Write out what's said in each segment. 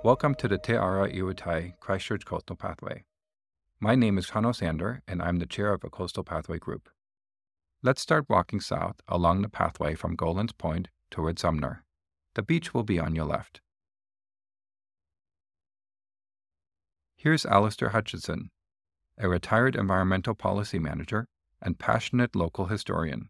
Welcome to the Te Ara Iwutai Christchurch Coastal Pathway. My name is Hanno Sander, and I'm the chair of a Coastal Pathway group. Let's start walking south along the pathway from Golan's Point toward Sumner. The beach will be on your left. Here's Alistair Hutchinson, a retired environmental policy manager and passionate local historian.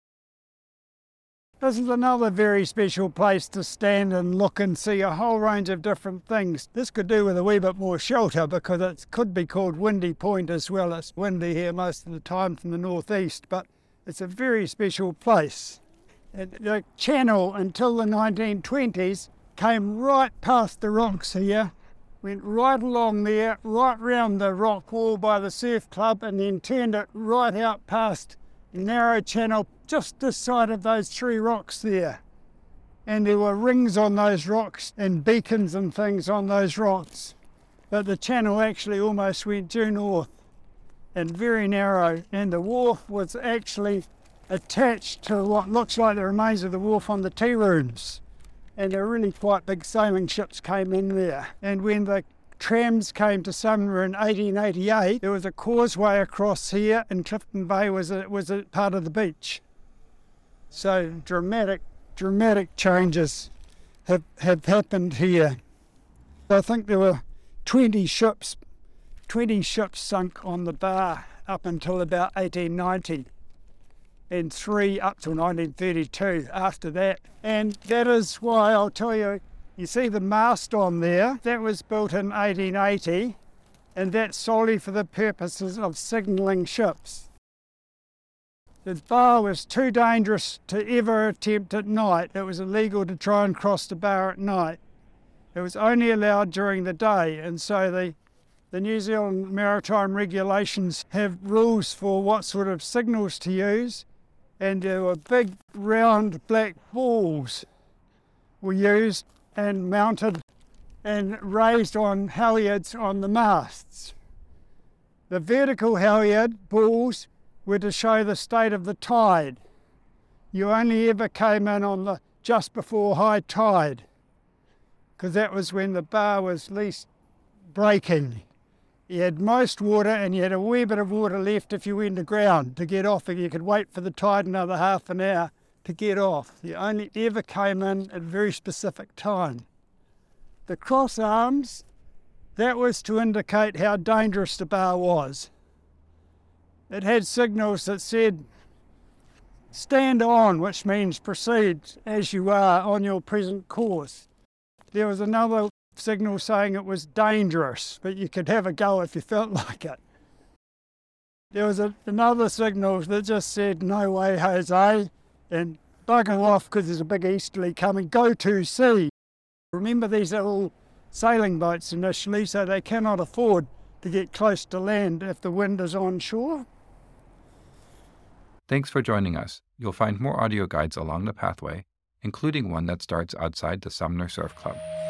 This is another very special place to stand and look and see a whole range of different things. This could do with a wee bit more shelter because it could be called Windy Point as well. It's windy here most of the time from the northeast, but it's a very special place. And the channel until the 1920s came right past the rocks here, went right along there, right round the rock wall by the surf club, and then turned it right out past a narrow channel just this side of those three rocks there. And there were rings on those rocks and beacons and things on those rocks. But the channel actually almost went due north and very narrow. And the wharf was actually attached to what looks like the remains of the wharf on the tea rooms. And there were really quite big sailing ships came in there. And when the trams came to Sumner in 1888, there was a causeway across here, and Clifton Bay was a part of the beach. So dramatic changes have happened here. I think there were 20 ships sunk on the bar up until about 1890, and 3 up till 1932 after that. And that is why I'll tell you, you see the mast on there, that was built in 1880, and that's solely for the purposes of signalling ships. The bar was too dangerous to ever attempt at night. It was illegal to try and cross the bar at night. It was only allowed during the day, and so the New Zealand Maritime Regulations have rules for what sort of signals to use, and there were big round black balls were used and mounted and raised on halyards on the masts. The vertical halyard balls were to show the state of the tide. You only ever came in on just before high tide, because that was when the bar was least breaking. You had most water, and you had a wee bit of water left if you went aground to get off, and you could wait for the tide another half an hour to get off. You only ever came in at a very specific time. The cross arms, that was to indicate how dangerous the bar was. It had signals that said, stand on, which means proceed as you are on your present course. There was another signal saying it was dangerous, but you could have a go if you felt like it. There was another signal that just said, no way, Jose, and bugger off because there's a big easterly coming, go to sea. Remember, these are all sailing boats initially, so they cannot afford to get close to land if the wind is onshore. Thanks for joining us. You'll find more audio guides along the pathway, including one that starts outside the Sumner Surf Club.